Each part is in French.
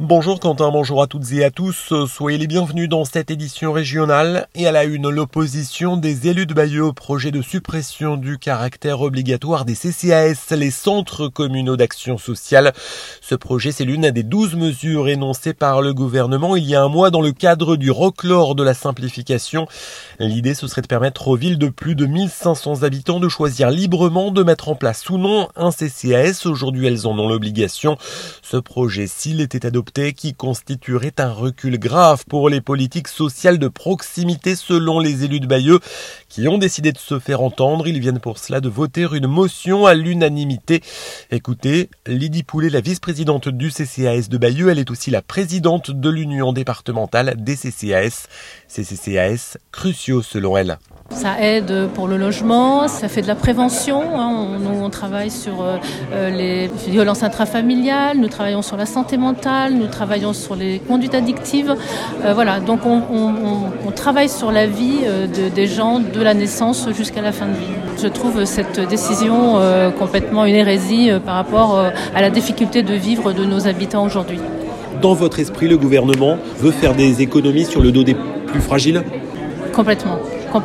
Bonjour Quentin, bonjour à toutes et à tous, soyez les bienvenus dans cette édition régionale. Et à la une, l'opposition des élus de Bayeux au projet de suppression du caractère obligatoire des CCAS, les centres communaux d'action sociale. Ce projet, c'est l'une des 12 mesures énoncées par le gouvernement il y a un mois dans le cadre du Roclore de la simplification. L'idée, ce serait de permettre aux villes de plus de 1500 habitants de choisir librement de mettre en place ou non un CCAS. Aujourd'hui, elles en ont l'obligation. Ce projet, s'il était adopté, qui constituerait un recul grave pour les politiques sociales de proximité selon les élus de Bayeux qui ont décidé de se faire entendre. Ils viennent pour cela de voter une motion à l'unanimité. Écoutez, Lydie Poulet, la vice-présidente du CCAS de Bayeux, elle est aussi la présidente de l'Union départementale des CCAS. Ces CCAS cruciaux selon elle. Ça aide pour le logement, ça fait de la prévention. On travaille sur les violences intrafamiliales, nous travaillons sur la santé mentale, nous travaillons sur les conduites addictives. Donc on travaille sur la vie des gens de la naissance jusqu'à la fin de vie. Je trouve cette décision complètement une hérésie par rapport à la difficulté de vivre de nos habitants aujourd'hui. Dans votre esprit, le gouvernement veut faire des économies sur le dos des plus fragiles ? Complètement.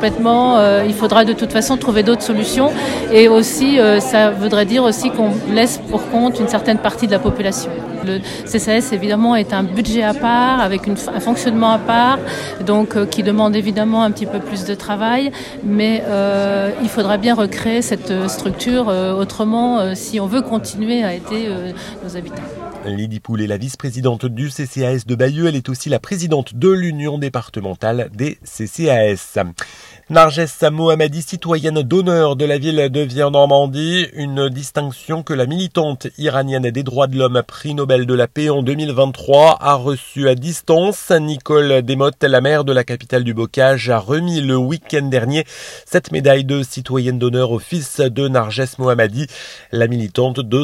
Il faudra de toute façon trouver d'autres solutions et aussi ça voudrait dire aussi qu'on laisse pour compte une certaine partie de la population. Le CCAS évidemment est un budget à part avec un fonctionnement à part donc qui demande évidemment un petit peu plus de travail mais il faudra bien recréer cette structure autrement si on veut continuer à aider nos habitants. Lydie Poulet, la vice-présidente du CCAS de Bayeux, elle est aussi la présidente de l'Union départementale des CCAS. Narges Mohammadi, citoyenne d'honneur de la ville de Vire-Normandie, une distinction que la militante iranienne des droits de l'homme, prix Nobel de la paix en 2023, a reçue à distance. Nicole Desmottes, la maire de la capitale du Bocage, a remis le week-end dernier cette médaille de citoyenne d'honneur au fils de Narges Mohammadi, la militante de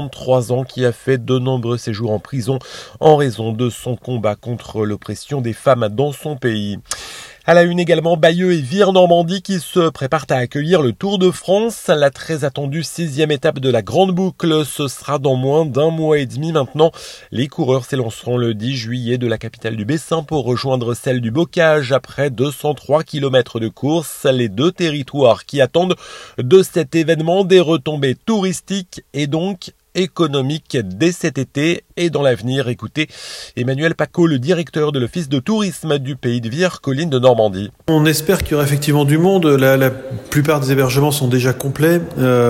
53 ans qui a fait de nombreux séjours en prison en raison de son combat contre l'oppression des femmes dans son pays. À la une également, Bayeux et Vire-Normandie qui se préparent à accueillir le Tour de France. La très attendue 6e étape de la Grande Boucle, ce sera dans moins d'un mois et demi maintenant. Les coureurs s'élanceront le 10 juillet de la capitale du Bessin pour rejoindre celle du Bocage après 203 km de course. Les deux territoires qui attendent de cet événement des retombées touristiques et donc économique dès cet été et dans l'avenir. Écoutez Emmanuel Paco, le directeur de l'Office de tourisme du Pays de Vire, Collines de Normandie. On espère qu'il y aura effectivement du monde. La plupart des hébergements sont déjà complets.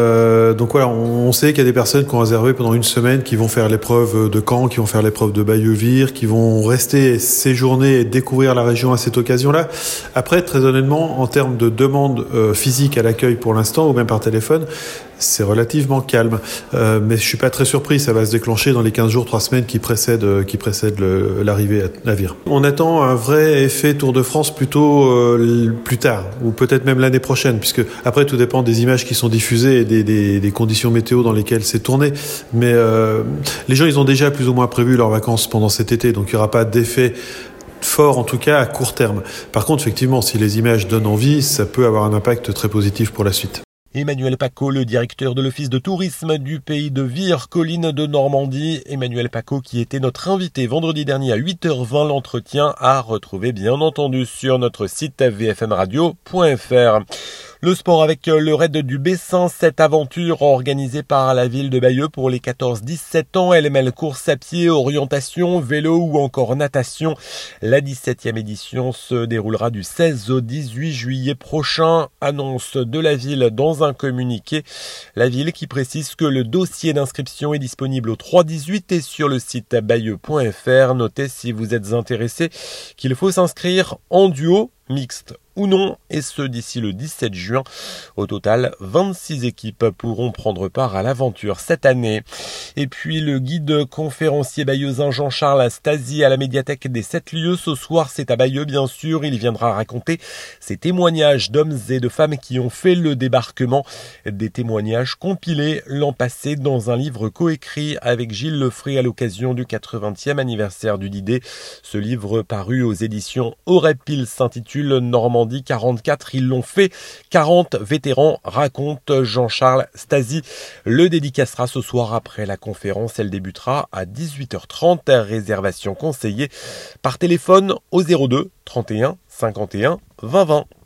Donc voilà, on sait qu'il y a des personnes qui ont réservé pendant une semaine, qui vont faire l'épreuve de Caen, qui vont faire l'épreuve de Bayeux-Vire, qui vont rester séjourner et découvrir la région à cette occasion-là. Après, très honnêtement, en termes de demande physique à l'accueil pour l'instant, ou même par téléphone, c'est relativement calme. Mais je suis pas très surpris, ça va se déclencher dans les 15 jours, 3 semaines qui précèdent l'arrivée à Vire. On attend un vrai effet Tour de France plutôt plus tard, ou peut-être même l'année prochaine, puisque après tout dépend des images qui sont diffusées et des conditions météo dans lesquelles c'est tourné. Mais les gens, ils ont déjà plus ou moins prévu leurs vacances pendant cet été, donc il n'y aura pas d'effet fort, en tout cas à court terme. Par contre, effectivement, si les images donnent envie, ça peut avoir un impact très positif pour la suite. Emmanuel Paco, le directeur de l'Office de tourisme du Pays de Vire, Collines de Normandie. Emmanuel Paco qui était notre invité vendredi dernier à 8h20. L'entretien à retrouver bien entendu sur notre site vfmradio.fr. Le sport avec le Raid du Bessin, cette aventure organisée par la ville de Bayeux pour les 14-17 ans. Elle mêle course à pied, orientation, vélo ou encore natation. La 17e édition se déroulera du 16 au 18 juillet prochain. Annonce de la ville dans un communiqué. La ville qui précise que le dossier d'inscription est disponible au 3-18 et sur le site bayeux.fr. Notez si vous êtes intéressé qu'il faut s'inscrire en duo, mixte ou non, et ce d'ici le 17 juin. Au total, 26 équipes pourront prendre part à l'aventure cette année. Et puis le guide conférencier bayeuxin Jean-Charles Stasi à la médiathèque des 7 lieux. Ce soir, c'est à Bayeux bien sûr. Il viendra raconter ses témoignages d'hommes et de femmes qui ont fait le débarquement. Des témoignages compilés l'an passé dans un livre coécrit avec Gilles Lefray à l'occasion du 80e anniversaire du D-Day. Ce livre paru aux éditions Aurépil s'intitule Normandie Normandie, 44 ils l'ont fait, 40 vétérans, raconte Jean-Charles Stasi. Le dédicacera ce soir après la conférence. Elle débutera à 18h30. Réservation conseillée par téléphone au 02 31 51 20 20.